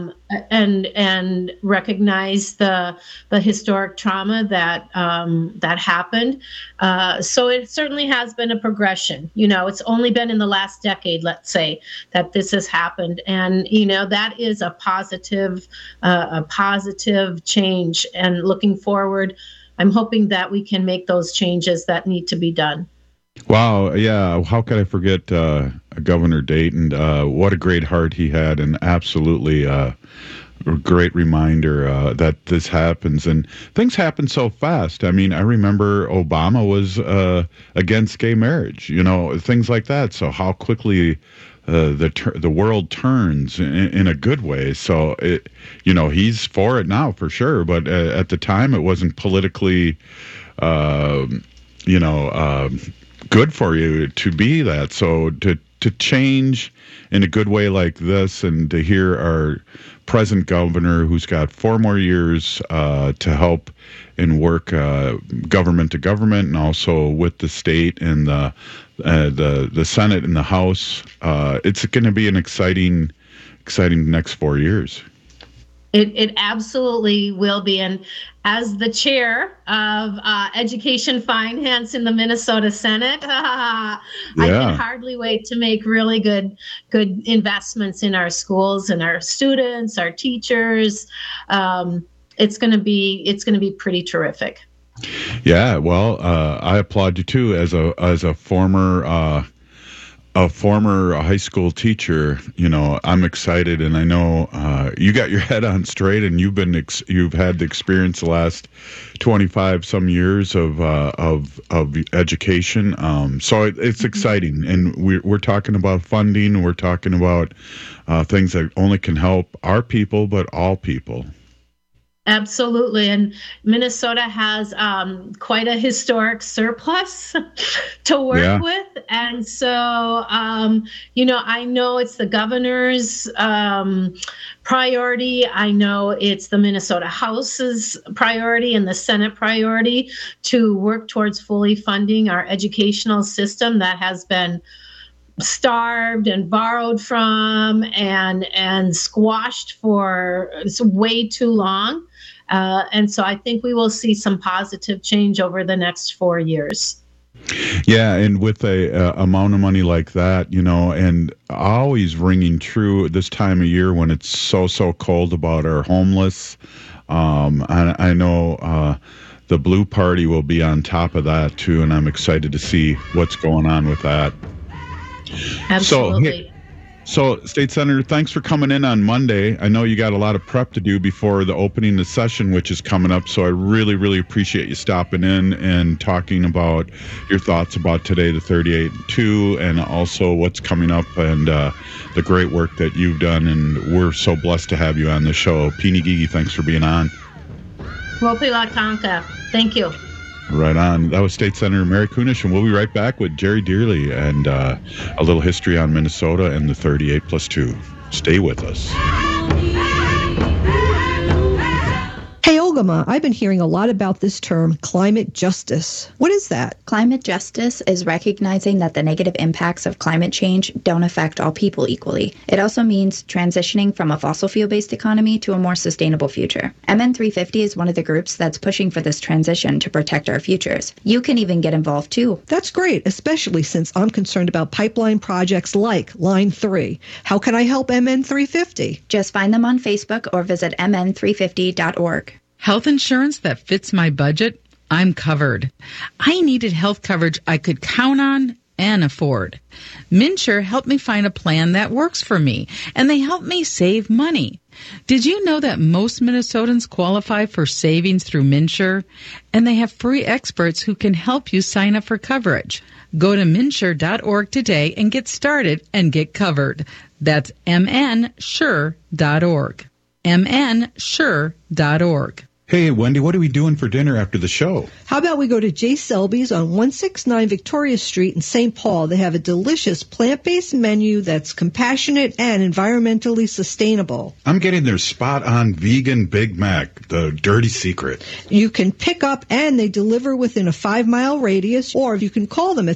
[SPEAKER 1] and recognized the historic trauma that happened. So it certainly has been a progression. It's only been in the last decade, let's say, that this has happened, and that is a positive change. And looking forward, I'm hoping that we can make those changes that need to be done.
[SPEAKER 17] Wow, yeah. How could I forget Governor Dayton? What a great heart he had, and absolutely a great reminder that this happens. And things happen so fast. I mean, I remember Obama was against gay marriage, things like that. So how quickly the world turns in a good way. So, he's for it now for sure. But at the time, it wasn't politically, good for you to be that. So to change in a good way like this, and to hear our present governor, who's got 4 more years to help and work government to government, and also with the state and the Senate and the House, it's going to be an exciting next 4 years.
[SPEAKER 1] It absolutely will be. And as the chair of Education Finance in the Minnesota Senate, I can hardly wait to make really good investments in our schools and our students, our teachers. It's going to be pretty terrific.
[SPEAKER 17] Yeah, well, I applaud you too as a former high school teacher. I'm excited, and I know you got your head on straight, and you've had the experience the last 25 some years of education. So it's exciting, and we're talking about funding. We're talking about things that only can help our people, but all people.
[SPEAKER 1] Absolutely. And Minnesota has quite a historic surplus to work with. And so, I know it's the governor's priority. I know it's the Minnesota House's priority and the Senate priority to work towards fully funding our educational system that has been starved and borrowed from and squashed for way too long. And so I think we will see some positive change over the next 4 years.
[SPEAKER 17] Yeah, and with a amount of money like that, and always ringing true this time of year when it's so cold about our homeless. I know the Blue Party will be on top of that too, and I'm excited to see what's going on with that.
[SPEAKER 1] Absolutely.
[SPEAKER 17] So, State Senator, thanks for coming in on Monday. I know you got a lot of prep to do before the opening of the session, which is coming up. So I really, really appreciate you stopping in and talking about your thoughts about today, the 38-2, and also what's coming up and the great work that you've done. And we're so blessed to have you on the show. Pini Gigi, thanks for being on.
[SPEAKER 1] Wopilatanka. Thank you.
[SPEAKER 17] Right on. That was State Senator Mary Kunesh, and we'll be right back with Jerry Dearly and a little history on Minnesota and the 38+2. Stay with us.
[SPEAKER 9] Hey, Olgama, I've been hearing a lot about this term, climate justice. What is that?
[SPEAKER 10] Climate justice is recognizing that the negative impacts of climate change don't affect all people equally. It also means transitioning from a fossil fuel-based economy to a more sustainable future. MN 350 is one of the groups that's pushing for this transition to protect our futures. You can even get involved too.
[SPEAKER 9] That's great, especially since I'm concerned about pipeline projects like Line 3. How can I help MN 350?
[SPEAKER 10] Just find them on Facebook or visit mn350.org.
[SPEAKER 11] Health insurance that fits my budget? I'm covered. I needed health coverage I could count on and afford. MNsure helped me find a plan that works for me, and they helped me save money. Did you know that most Minnesotans qualify for savings through MNsure? And they have free experts who can help you sign up for coverage. Go to MNsure.org today and get started and get covered. That's mnsure.org. mnsure.org.
[SPEAKER 17] Hey, Wendy, what are we doing for dinner after the show?
[SPEAKER 9] How about we go to J. Selby's on 169 Victoria Street in St. Paul. They have a delicious plant-based menu that's compassionate and environmentally sustainable.
[SPEAKER 17] I'm getting their spot-on vegan Big Mac, the dirty secret.
[SPEAKER 9] You can pick up and they deliver within a 5-mile radius, or you can call them at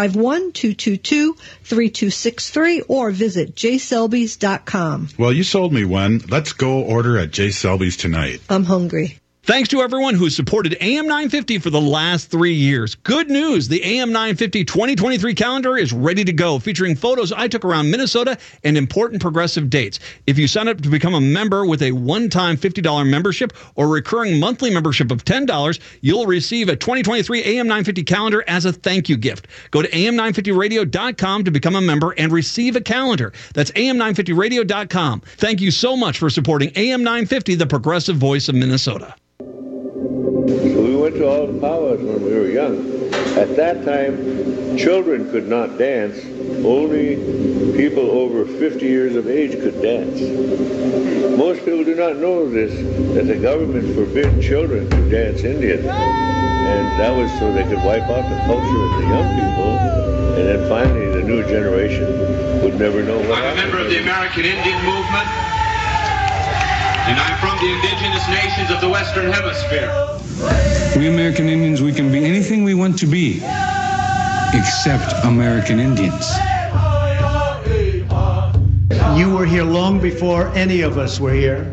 [SPEAKER 9] 651-222-3263 or visit jselbys.com.
[SPEAKER 17] Well, you sold me, Wen. Let's go order at J. Selby's tonight.
[SPEAKER 9] I'm hungry.
[SPEAKER 12] Thanks to everyone who supported AM 950 for the last 3 years. Good news, the AM 950 2023 calendar is ready to go, featuring photos I took around Minnesota and important progressive dates. If you sign up to become a member with a one-time $50 membership or recurring monthly membership of $10, you'll receive a 2023 AM 950 calendar as a thank you gift. Go to am950radio.com to become a member and receive a calendar. That's am950radio.com. Thank you so much for supporting AM 950, the progressive voice of Minnesota.
[SPEAKER 15] We went to all the powwows when we were young. At that time, children could not dance. Only people over 50 years of age could dance. Most people do not know this, that the government forbid children to dance Indian. And that was so they could wipe out the culture of the young people, and then finally the new generation would never know what
[SPEAKER 16] I'm a member of the American Indian movement, and I'm from the indigenous nations of the Western Hemisphere.
[SPEAKER 19] We American Indians, we can be anything we want to be, except American Indians.
[SPEAKER 20] You were here long before any of us were here.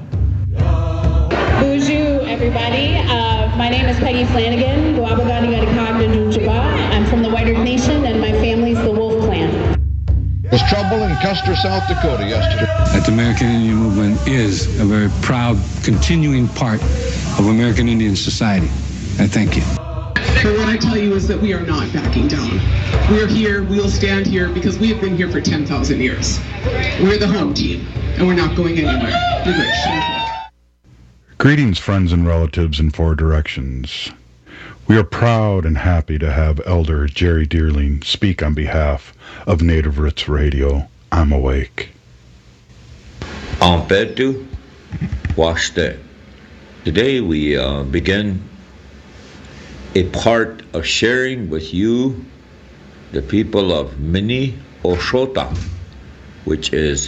[SPEAKER 21] Bonjour, everybody. My name is Peggy Flanagan. I'm from the White Earth Nation, and my family's the Wolf Clan.
[SPEAKER 22] There was trouble in Custer, South Dakota yesterday.
[SPEAKER 19] That the American Indian movement is a very proud, continuing part of American Indian society. I thank you.
[SPEAKER 23] But what I tell you is that we are not backing down. We are here, we'll stand here, because we have been here for 10,000 years. We're the home team, and we're not going anywhere. You're rich.
[SPEAKER 17] Greetings, friends and relatives in 4 directions. We are proud and happy to have Elder Jerry Dearling speak on behalf of Native Roots Radio. I'm awake.
[SPEAKER 25] Ampetu, washte.
[SPEAKER 5] Today we begin a part of sharing with you, the people of Minnesota, which is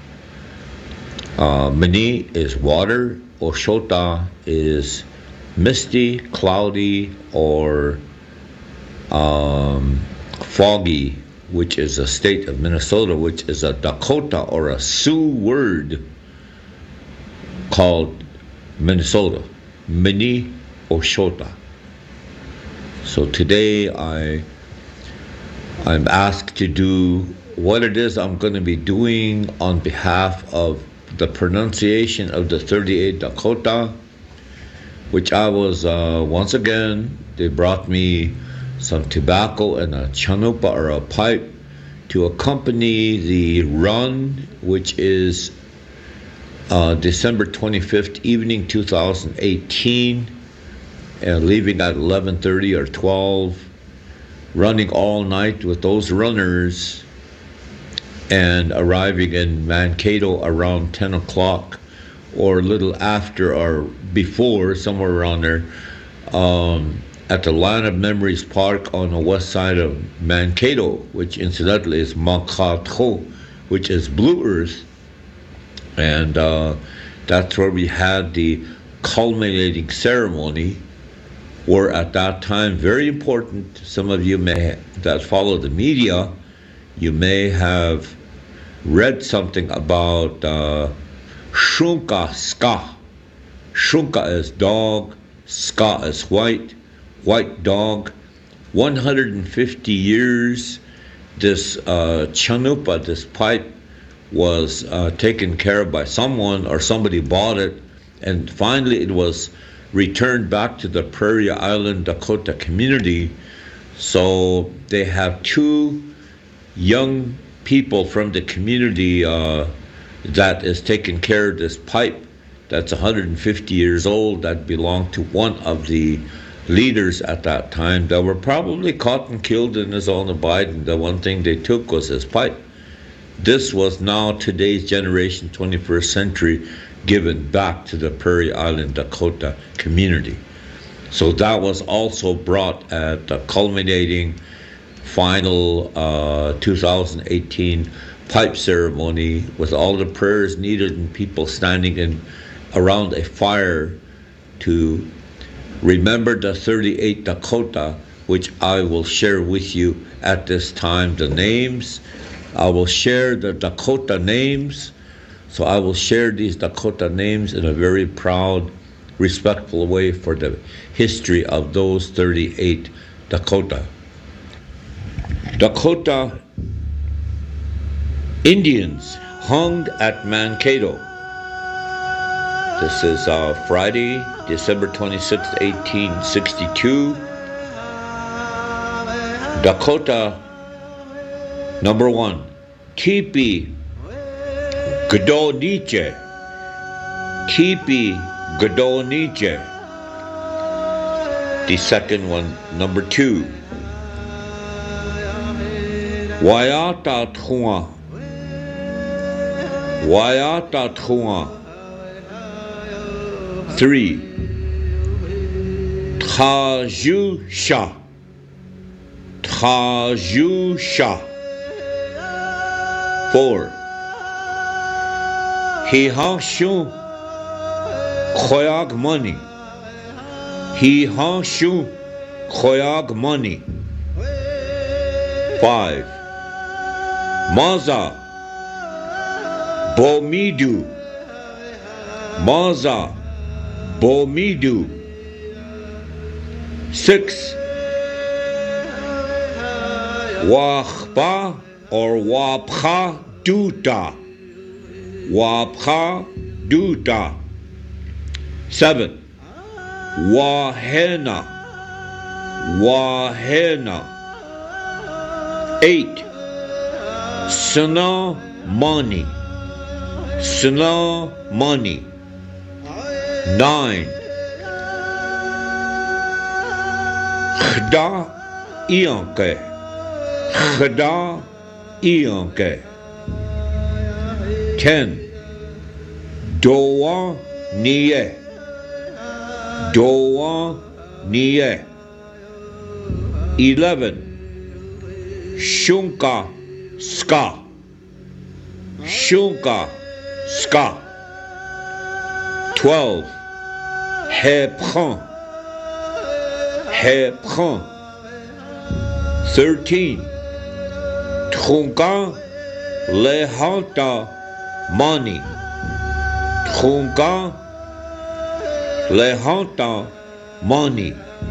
[SPEAKER 5] Mini is water, Oshota is misty, cloudy, or foggy, which is a state of Minnesota, which is a Dakota or a Sioux word called Minnesota, Minnesota. So today I'm asked to do what it is I'm going to be doing on behalf of the pronunciation of the 38 Dakota, which I was, once again, they brought me some tobacco and a chanupa or a pipe to accompany the run, which is December 25th evening 2018, and leaving at 11:30 or 12, running all night with those runners, and arriving in Mankato around 10 o'clock or a little after or before, somewhere around there, at the Land of Memories Park on the west side of Mankato, which incidentally is Mankato, which is Blue Earth. And that's where we had the culminating ceremony, where at that time, very important, some of you that follow the media, you may have read something about Shunka Ska. Shunka is dog, Ska is white dog. 150 years, this chanupa, this pipe, was taken care of by someone, or somebody bought it, and finally it was returned back to the Prairie Island Dakota community. So they have two young people from the community that is taking care of this pipe that's 150 years old, that belonged to one of the leaders at that time that were probably caught and killed in his own abide, and the one thing they took was his pipe. This was now today's generation, 21st century, given back to the Prairie Island Dakota community. So that was also brought at the culminating final 2018 pipe ceremony, with all the prayers needed and people standing around a fire to remember the 38 Dakota, which I will share with you at this time. The names, I will share the Dakota names. So I will share these Dakota names in a very proud, respectful way for the history of those 38 Dakota. Dakota Indians hung at Mankato. This is Friday, December 26, 1862. Dakota number 1, Tipi Godoniche. Tipi Godoniche. The second one, number 2, Wayata Tua. Wayata Tua. 3, Tajusha. Tajusha. 4, Hihanshu Khoyag Money. Hihanshu Khoyag Money. 5, Maza Bomidu. Maza Bomidu. 6, Wahba or Wapha Duta. Wapha Duta. 7, Wahena. Wahena. 8, Sana Money. Sana Money. 9, Khda Ianke. Khda Ianke. 10, Doa Niye. Doa Nie. 11. Shunka Ska. Shunka Ska. 12. Hepran. Hepran. 13. Trunka Lehanta Mani. Trunka Lehanta Mani.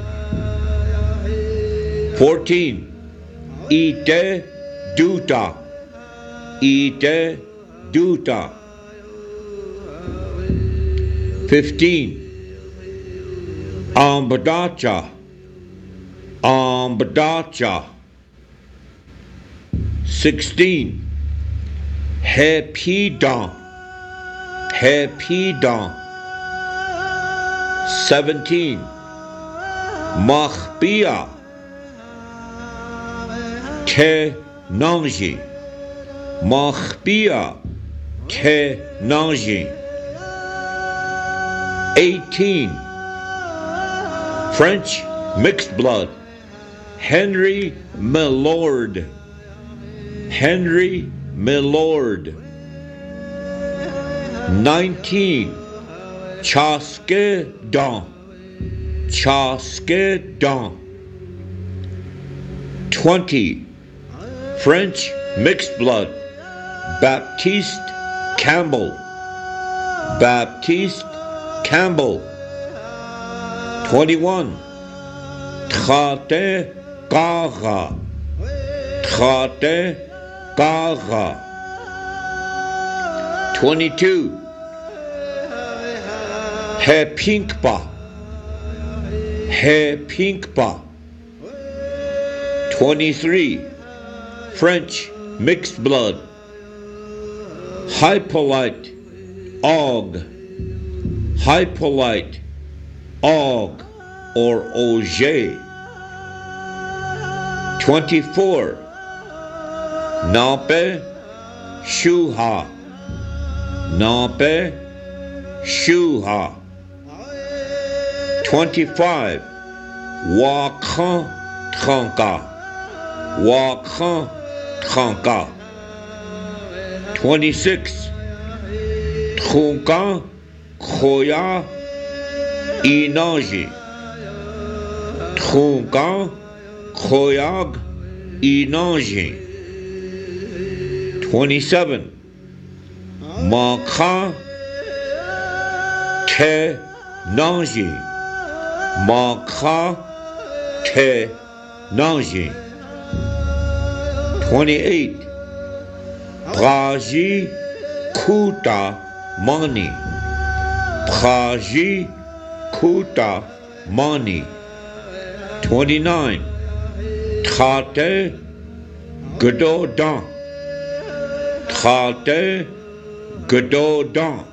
[SPEAKER 5] 14. Ite Duta. Ite Duta. 15. Ambadacha. Ambadacha. 16. Hepidan. Hepidan. 17. Machbia. Te Nanji. Machbia. Te Nanji. 18. French mixed blood. Henry Milord. Henry Milord. 19. Chaske Dan. Chaske Dan. 20. French mixed blood. Baptiste Campbell. Baptiste Campbell. 21. Trate Gara. Trate Gara. 22. He Pinkpa. He Pinkpa. 23. French mixed blood. Hippolyte Og. Hippolyte Og or Auger. 24. Nape Shuha. Nape Shuha. 25. Wakhan Tranka. Wakhan Tranka. 26. Trunka Khoya Inanji. Trunka Khoyag Inanji. 27. Makha Te Nanji. Makha Te Nanji. 28. Praji Kuta Mani. Praji Kuta Mani. 29. Trate Gododin. Trate Gododin.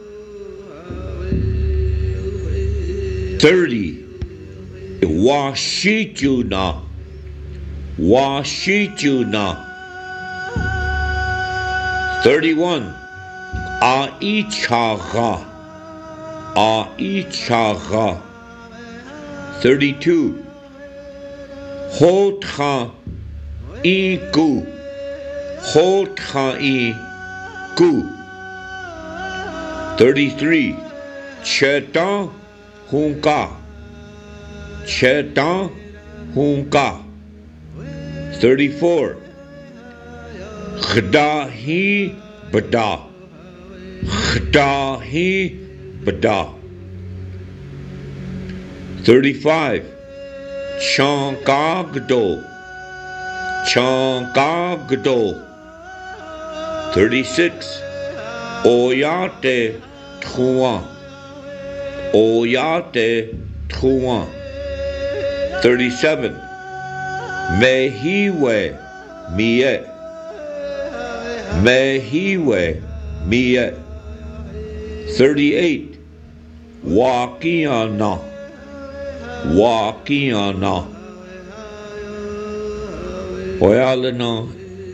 [SPEAKER 5] 30. Washituna. Washituna. 31. Aichara. Aichara. 32. Hotra Igu. Hotra Igu. 33. Chetan Hunka. Chetan Hunka. 34. Khdahi Bada. Khdahi Bada. 35. Chankagdo. Chankagdo. 36. Oyate Trouan. Oyate Trouan. 37. Mehiwe Miet. Mehiwe Miet. 38. Wakiana. Wakiana. Oyalana.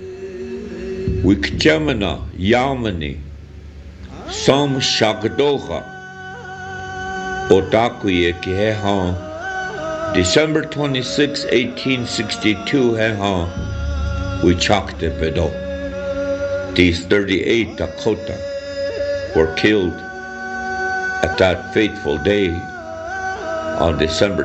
[SPEAKER 5] Wikjamana Yamani. Sam Shagdocha. Otakuye ki he ha. December 26, 1862 he ha. We chalked the pedo. These 38 Dakota were killed at that fateful day on December.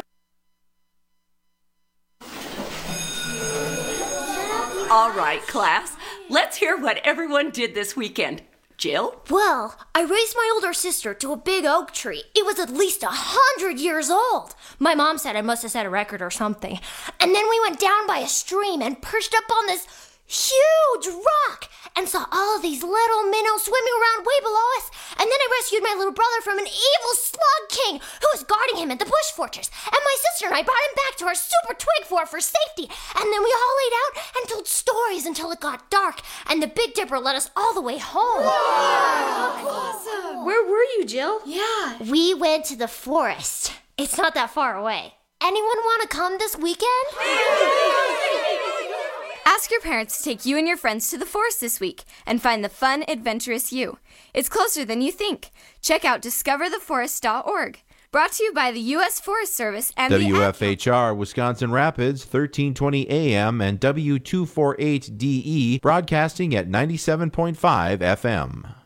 [SPEAKER 2] All right, class. Let's hear what everyone did this weekend. Jill?
[SPEAKER 6] Well, I raised my older sister to a big oak tree. It was at least 100 years old. My mom said I must have set a record or something. And then we went down by a stream and perched up on this huge rock and saw all of these little minnows swimming around way below us. And then I rescued my little brother from an evil slug king who was guarding him in the bush fortress. And my sister and I brought him back to our super twig fort for safety. And then we all laid out and told stories until it got dark. And the Big Dipper led us all the way home.
[SPEAKER 7] Wow, awesome. Where were you, Jill?
[SPEAKER 6] Yeah. We went to the forest. It's not that far away. Anyone want to come this weekend?
[SPEAKER 8] Ask your parents to take you and your friends to the forest this week and find the fun, adventurous you. It's closer than you think. Check out discovertheforest.org. Brought to you by the U.S. Forest Service and
[SPEAKER 13] WFHR Wisconsin Rapids, 1320 AM and W248DE, broadcasting at 97.5 FM.